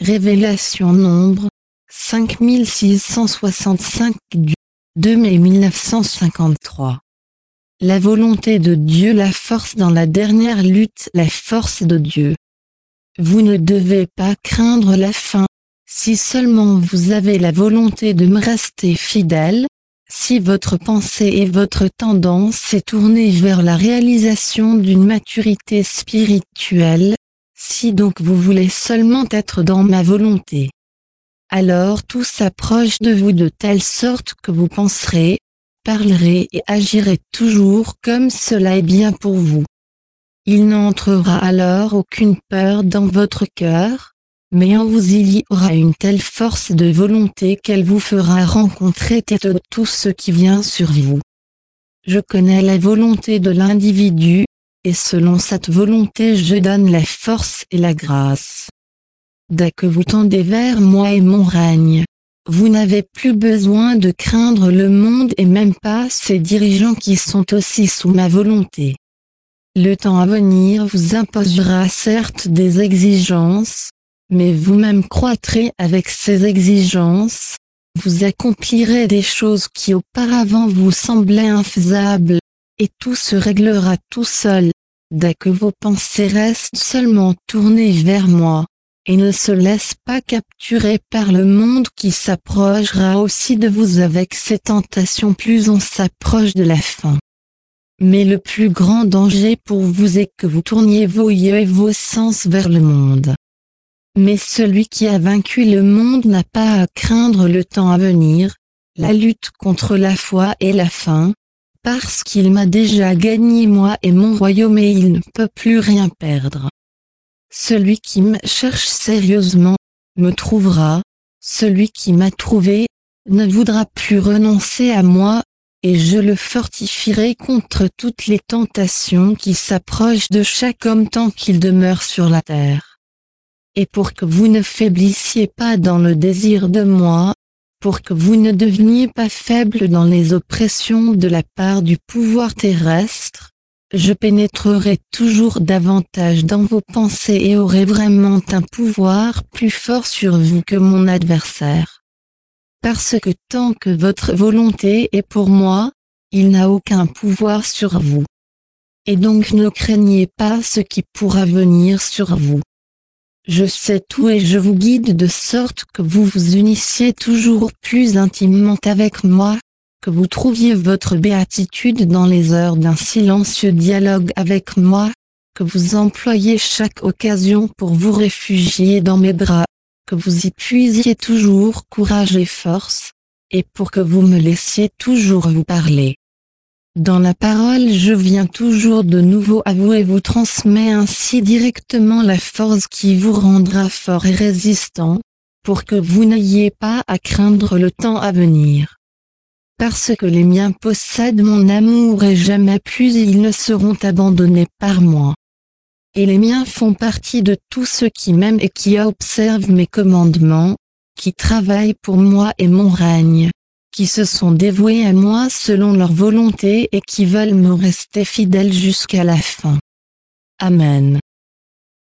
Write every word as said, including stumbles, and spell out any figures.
Révélation Nombre, cinq mille six cent soixante-cinq du deux mai mille neuf cent cinquante-trois. La volonté de Dieu, la force dans la dernière lutte, la force de Dieu. Vous ne devez pas craindre la fin, si seulement vous avez la volonté de me rester fidèle, si votre pensée et votre tendance est tournée vers la réalisation d'une maturité spirituelle, si donc vous voulez seulement être dans ma volonté. Alors tout s'approche de vous de telle sorte que vous penserez, parlerez et agirez toujours comme cela est bien pour vous. Il n'entrera alors aucune peur dans votre cœur, mais en vous il y aura une telle force de volonté qu'elle vous fera rencontrer tout ce qui vient sur vous. Je connais la volonté de l'individu, et selon cette volonté je donne la force et la grâce. Dès que vous tendez vers moi et mon règne, vous n'avez plus besoin de craindre le monde et même pas ses dirigeants qui sont aussi sous ma volonté. Le temps à venir vous imposera certes des exigences, mais vous-même croîtrez avec ces exigences, vous accomplirez des choses qui auparavant vous semblaient infaisables, et tout se réglera tout seul, dès que vos pensées restent seulement tournées vers moi, et ne se laissent pas capturer par le monde qui s'approchera aussi de vous avec ses tentations plus on s'approche de la fin. Mais le plus grand danger pour vous est que vous tourniez vos yeux et vos sens vers le monde. Mais celui qui a vaincu le monde n'a pas à craindre le temps à venir, la lutte contre la foi et la faim, parce qu'il m'a déjà gagné moi et mon royaume et il ne peut plus rien perdre. Celui qui me cherche sérieusement, me trouvera, celui qui m'a trouvé, ne voudra plus renoncer à moi, et je le fortifierai contre toutes les tentations qui s'approchent de chaque homme tant qu'il demeure sur la terre. Et pour que vous ne faiblissiez pas dans le désir de moi, pour que vous ne deveniez pas faible dans les oppressions de la part du pouvoir terrestre, je pénétrerai toujours davantage dans vos pensées et aurai vraiment un pouvoir plus fort sur vous que mon adversaire. Parce que tant que votre volonté est pour moi, il n'a aucun pouvoir sur vous. Et donc ne craignez pas ce qui pourra venir sur vous. Je sais tout et je vous guide de sorte que vous vous unissiez toujours plus intimement avec moi, que vous trouviez votre béatitude dans les heures d'un silencieux dialogue avec moi, que vous employiez chaque occasion pour vous réfugier dans mes bras, que vous y puisiez toujours courage et force, et pour que vous me laissiez toujours vous parler. Dans la parole je viens toujours de nouveau à vous et vous transmets ainsi directement la force qui vous rendra fort et résistant, pour que vous n'ayez pas à craindre le temps à venir. Parce que les miens possèdent mon amour et jamais plus ils ne seront abandonnés par moi. Et les miens font partie de tous ceux qui m'aiment et qui observent mes commandements, qui travaillent pour moi et mon règne, qui se sont dévoués à moi selon leur volonté et qui veulent me rester fidèles jusqu'à la fin. Amen.